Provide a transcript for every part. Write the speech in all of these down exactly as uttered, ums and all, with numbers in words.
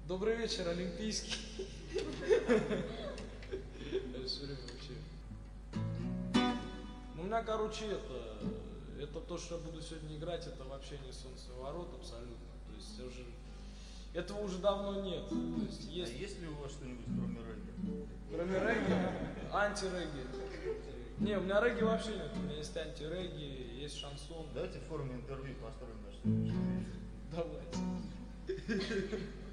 Добрый вечер, Олимпийский. Ну, у меня, короче, это, это то, что я буду сегодня играть, это вообще не солнцеворот абсолютно. То есть уже, этого уже давно нет. То есть, есть... А есть ли у вас что-нибудь кроме регги? Кроме регги? Анти-регги. Не, у меня регги вообще нет. У меня есть анти-регги, есть шансон. Давайте в форме интервью построим на что-нибудь. Давайте.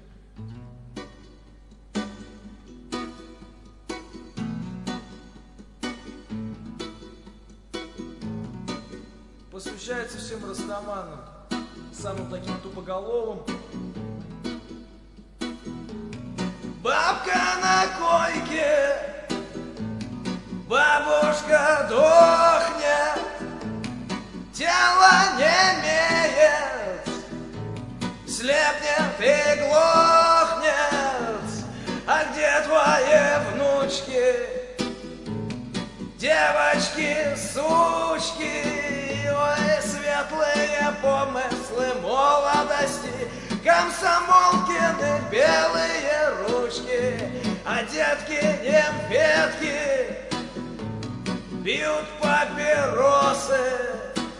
Посвящается всем растаманам, самым таким тупоголовым. Бабка на койке, бабушка дохнет, тело не имеет, слепнет и глохнет. А где твои внучки, девочки, сучки? Ой, светлые помыслы молодости, комсомолкины белые ручки, а детки-немфетки пьют папиросы.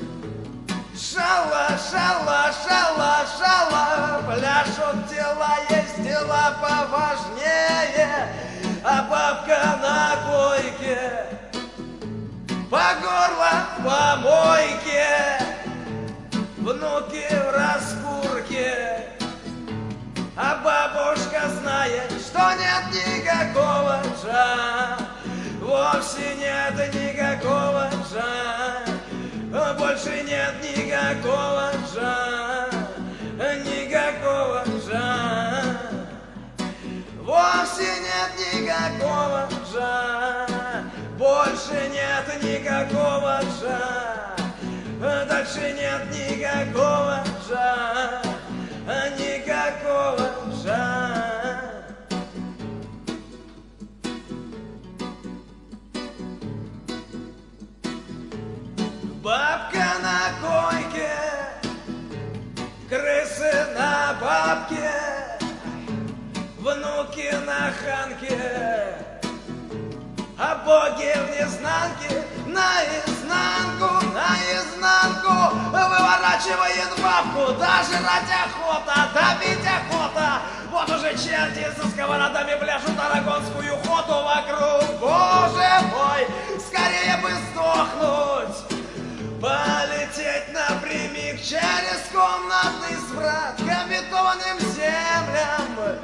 Шала, шала, шала, шала, пляшут тела, есть дела поважнее, а бабка на койке по горло в помойке, внуки в раскурке, а бабушка знает, что нет никакого жа, вовсе нет никакого жа, больше нет никакого жа, никакого жа, вовсе нет никакого жа. Больше нет никакого жа, дальше нет никакого жа, никакого жа. Бабка на койке, крысы на бабке, внуки на ханке, а боги в незнанке, наизнанку, наизнанку выворачивает бабку, даже ради охота, добить охота. Вот уже черти со сковородами пляшут арагонскую охоту вокруг. Боже мой, скорее бы сдохнуть, полететь напрямик через комнатный сврат к обетованным землям,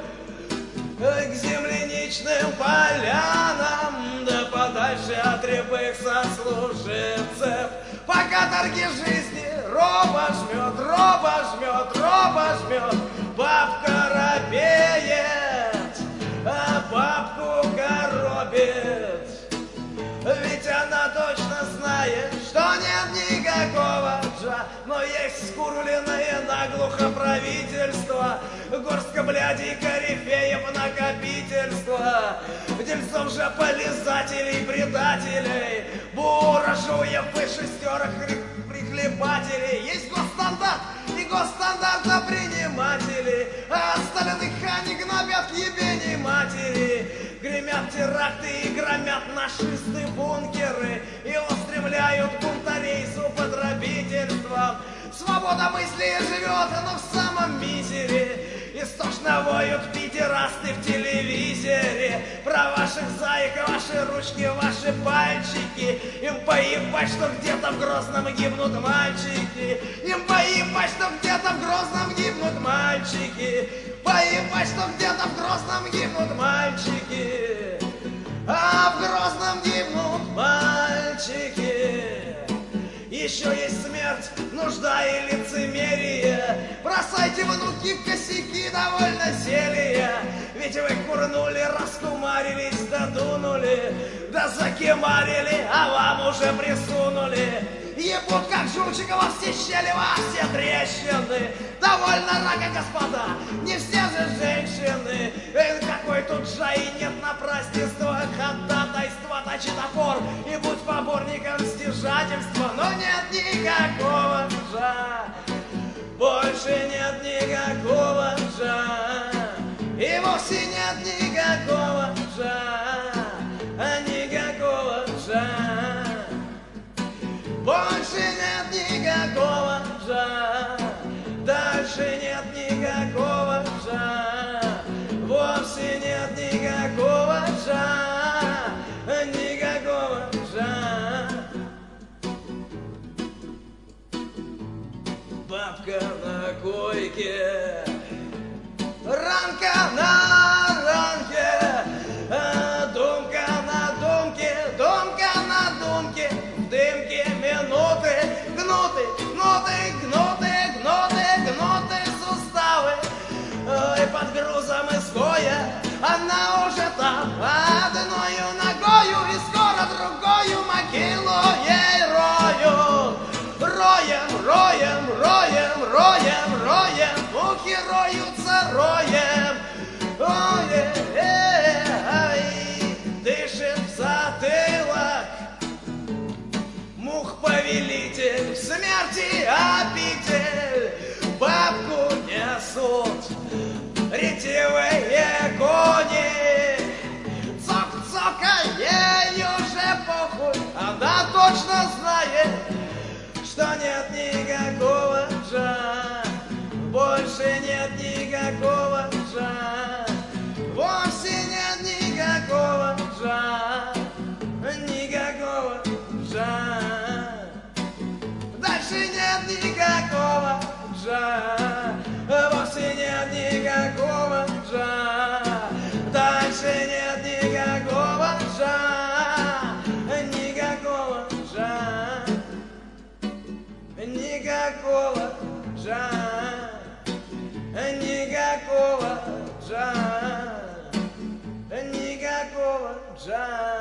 к земляничным полянам, да подальше от рябых сослуживцев. Пока торги жизни роба жмет, роба жмет, роба жмет, бабка робеет, а бабку коробит. Ведь она точно знает, что нет никакого джа, но есть скурвленное наглухо правительство, горстка блядей, корифеев, накопительства, дельцов же полизателей, предателей, буржуев и шестерок прихлебателей. Есть госстандарт и госстандартоприниматели, а остальных они гнобят ебени матери. Гремят теракты и громят нашисты бункеры и устремляют бунтарей с употребительством. Свобода мысли живет, но в самом мизере. Истошно воют пидерасты в телевизоре про ваших заек, ваши ручки, ваши пальчики. Им поебать, что где-то в Грозном гибнут мальчики. Им поебать, что где-то в Грозном гибнут мальчики. Поебать, что где-то в Грозном гибнут мальчики. А в Грозном гибнут мальчики. Еще есть смерть, нужда и лицемерие. Бросайте, внуки, косяки, довольно зелья. Ведь вы курнули, раскумарились, додунули, да закимарили, а вам уже присунули. Ебут, как жучика, во все щели, во все трещины. Довольно рака, господа, не все же женщины. Эй, какой тут жа и нет напразднества, ходатайства, точи топор и будь поборником стяжательства. Но нет никакого жа, больше нет никакого жа, и стойке. Ранка на ранке, а, думка на думке, думка на думке, в дымке минуты, гнуты, гнуты, гнуты, гнуты, гнуты суставы. И под грузом изгоя она уже там, одною ногою и скоро другою могилу ей рою. Роем, роем, роем, роем, роем, мухи роются роем. Ой, эй, ай, дышит в затылок мух-повелитель, смерти обитель. Бабку несут ретивые кони. Цок-цока, ей уже похуй, она точно знает, что нет никакого жа, больше нет никакого жа, вовсе нет никакого жа, никакого жа, дальше нет никакого жа, вовсе нет никакого жа, дальше нет никакого жа, никакого жа. Никакого жа, никакого жа, никакого жа.